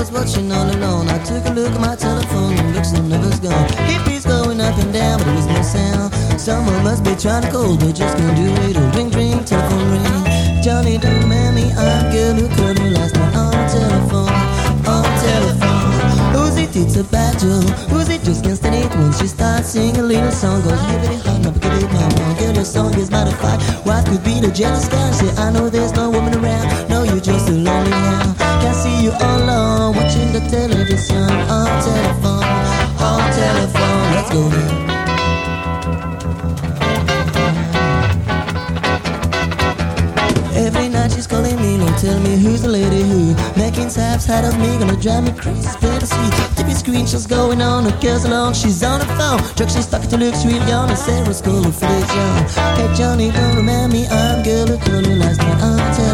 was watching all alone. I took a look at my telephone, and looks the number's gone. Hippies going up and down, but there was no sound. Someone must be trying to call, but just can't do it. Oh, ring, ring, telephone ring. Johnny, don't mind me, I'm a girl who called you last night on the telephone, on the telephone. Who's it? It's a battle. Who's it? Just can't stand it when she starts singing a little song. Goes hippity hop, no give it mom. Girl, your song is modified. What could be the jealous guy? Say, I know there's no woman around. No, you're just a lonely now. Can't see you all alone, watching the television on telephone, on telephone. Let's go now. Every night she's calling me, don't tell me who's the lady who making snaps out of me, gonna drive me crazy. Better see, TV screenshots going on, the girls along, she's on the phone. Truck, she's talking to looks real young, and Sarah's cool with religion. Hey Johnny, don't remember me, I'm girl who called you last night on telephone.